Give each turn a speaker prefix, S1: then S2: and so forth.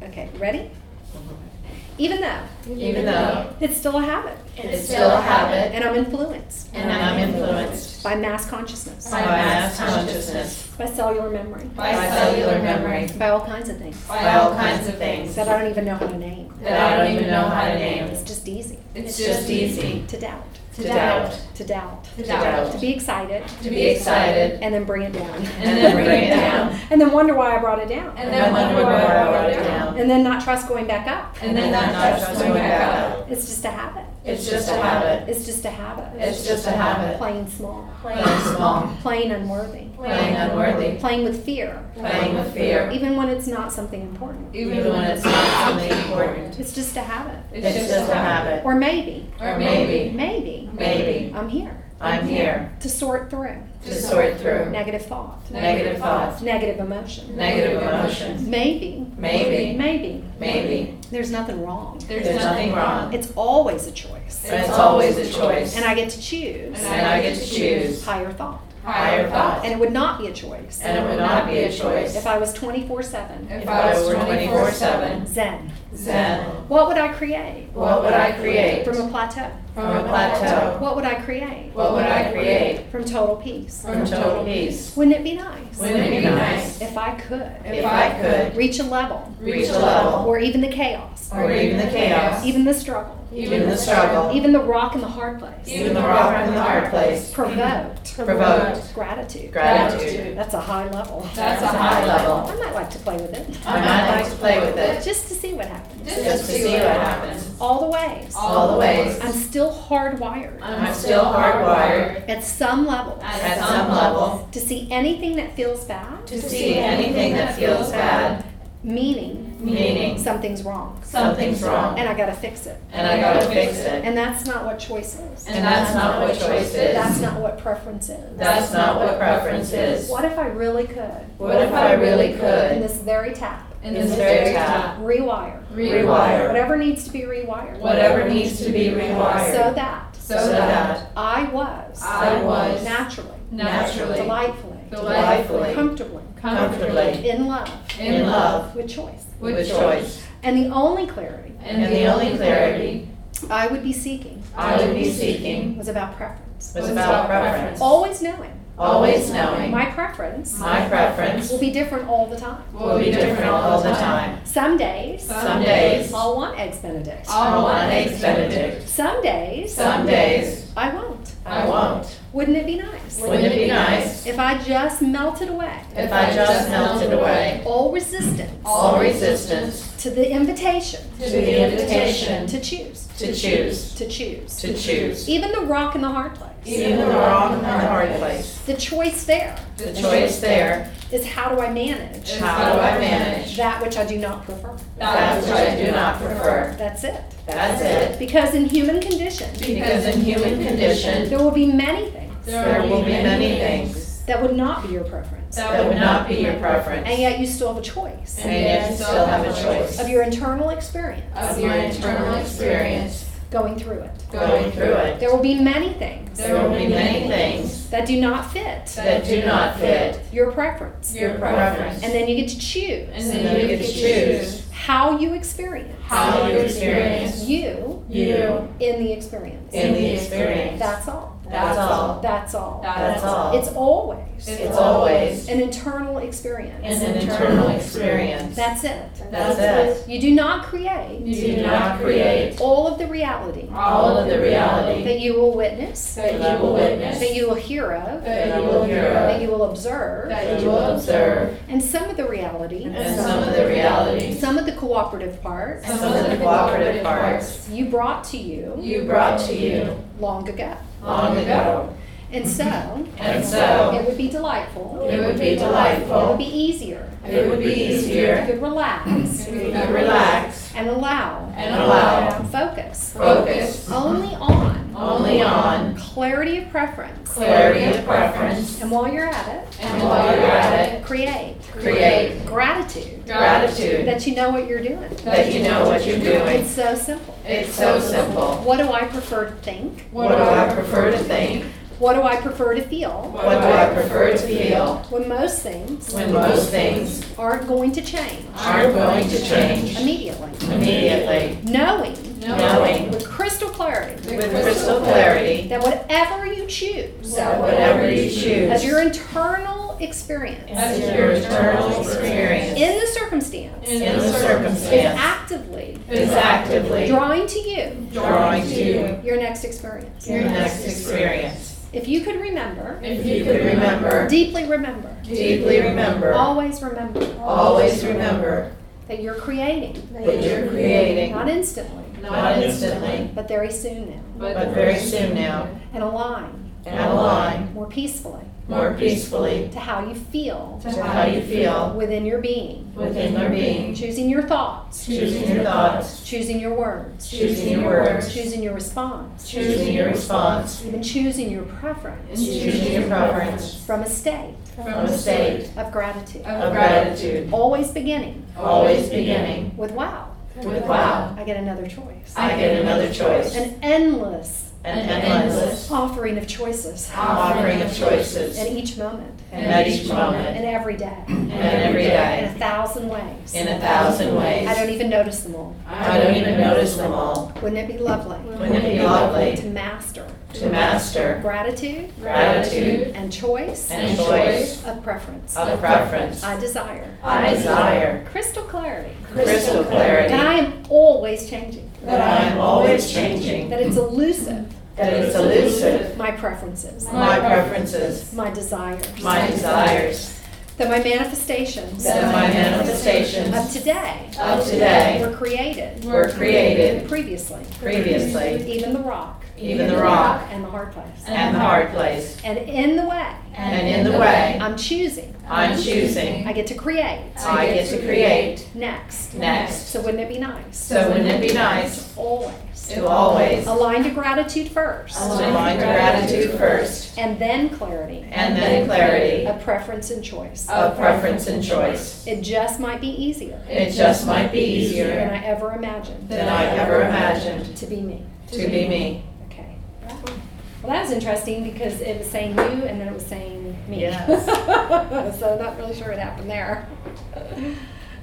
S1: Okay, ready? Even though it's still a habit.
S2: It's still a habit.
S1: And I'm influenced.
S2: And I'm influenced.
S1: By mass consciousness.
S2: By mass consciousness.
S1: By cellular memory.
S2: By cellular memory.
S1: By all kinds of things.
S2: By all kinds of things.
S1: That I don't even know how to name.
S2: That I don't even know how to name.
S1: It's just easy.
S2: It's just easy.
S1: To doubt.
S2: To doubt.
S1: To doubt.
S2: To doubt.
S1: To be excited.
S2: To be excited.
S1: And then bring it down.
S2: And then bring it down.
S1: And then wonder why I brought it down.
S2: And then wonder why I brought it down.
S1: And then not trust going back up.
S2: And then not trust going back up.
S1: It's just a habit.
S2: It's just a habit.
S1: It's just a habit.
S2: It's just a habit.
S1: Plain small.
S2: Plain small.
S1: Plain unworthy.
S2: Plain unworthy.
S1: Playing with fear.
S2: Playing with fear.
S1: Even when it's not something important.
S2: Even when it's not something important.
S1: It's just a habit.
S2: It's just a habit.
S1: Or maybe.
S2: Or maybe.
S1: Maybe.
S2: Maybe.
S1: I'm here.
S2: I'm here.
S1: To sort through.
S2: To sort through.
S1: Negative thought.
S2: Negative thoughts.
S1: Negative emotion.
S2: Negative emotions.
S1: Maybe.
S2: Maybe.
S1: Maybe.
S2: Maybe.
S1: There's nothing wrong.
S2: There's nothing wrong.
S1: It's always a choice.
S2: It's always a choice.
S1: And I get to choose.
S2: And I get to choose.
S1: Higher thought.
S2: Higher thought.
S1: And it would not be a choice.
S2: And it would not be a choice.
S1: If I was 24/7.
S2: If I was 24/7.
S1: Zen.
S2: Zen.
S1: What would I create?
S2: What would I create?
S1: From a plateau.
S2: From a plateau.
S1: What would I create?
S2: What would I create?
S1: From total peace.
S2: From total peace.
S1: Wouldn't it be nice?
S2: Wouldn't it be nice?
S1: If I could.
S2: If I could.
S1: Reach a level.
S2: Reach a level.
S1: Or even the chaos.
S2: Or even the chaos.
S1: Even the struggle.
S2: Even the struggle.
S1: Even the rock in the hard place.
S2: Even the rock in the hard place.
S1: Provoked.
S2: Provoked.
S1: Gratitude.
S2: Gratitude.
S1: That's a high level.
S2: That's a high level.
S1: I might like to play with it.
S2: I might like to play with it.
S1: Just to see what happens.
S2: Just to see what happens.
S1: All the ways.
S2: All the ways.
S1: I'm still hardwired.
S2: I'm still hardwired.
S1: At some level.
S2: At some level.
S1: To see anything that feels bad.
S2: To see anything that feels bad.
S1: Meaning. Something's wrong.
S2: Something's wrong.
S1: And I gotta fix it.
S2: And I gotta fix it.
S1: And that's not what choice is.
S2: And that's not what choice is.
S1: That's not what preference is.
S2: That's not what preference is.
S1: What if I really could?
S2: What if I really
S1: In
S2: could?
S1: this very tap.
S2: In this very tap.
S1: Rewire.
S2: Rewire.
S1: Whatever needs to be rewired.
S2: Whatever needs to be rewired.
S1: So that. I was. Naturally.
S2: Delightfully.
S1: Comfortably. In love. With choice. And the only clarity. I would be seeking. Was about preference. Always knowing. My preference. Will be different all the time. Some days. I'll want Eggs Benedict. Some days. I won't. Wouldn't it be nice? If I just melted away. All resistance. To the invitation. To choose. Even the rock in the hard place. The choice there. Is how do I manage? That which I do not prefer. That's it. Because in human condition. There will be many things. That would not be your preference. And yet you still have a choice. Of your internal experience. Going through it. There will be many things. That do not fit. Your preference. And then you get to choose. How you experience. You. In the experience. That's all. It's always an internal experience. That's it. You do not create all of the reality that you will witness, that you will hear of, that you will observe, and some of the reality, some of the cooperative parts, you brought to you long ago. And so, it would be delightful. It would be easier. You could relax. And allow. Focus. Only on. Clarity of preference. And while you're at it, create. Gratitude. That you know what you're doing. It's so simple. What do I prefer to think? What What do I prefer to feel?
S2: What do I prefer to feel?
S1: When most things
S2: Aren't
S1: going to change
S2: immediately.
S1: Knowing
S2: With
S1: crystal clarity
S2: that
S1: that whatever you choose as your internal experience in the circumstance is actively drawing to you your next experience. If you could remember, deeply remember, always remember that you're creating, not instantly, but very soon now, and align more peacefully to how you feel within your being, choosing your thoughts, choosing your words, choosing your response, even choosing your preference from a state of gratitude. Always beginning with wow. I get another choice. An endless offering of choices at each moment. And every day. In 1,000 ways. I don't even notice them all. Wouldn't it be lovely? To master gratitude and choice of preference. I desire crystal clarity. That I am always changing. That it's elusive. My preferences. My desires. That my manifestations of today were created previously. Even the rock
S2: Even the rock
S1: and the hard place.
S2: and the hard place.
S1: And in the way I'm choosing.
S2: I
S1: get to create. Next. So wouldn't it be nice? To always align to gratitude first. And then clarity. Of preference and choice. It just might be easier. Than I ever imagined. To be me. Okay. Well, that was interesting because it was saying you and then it was saying me.
S2: Yes.
S1: So I'm not really sure what happened there.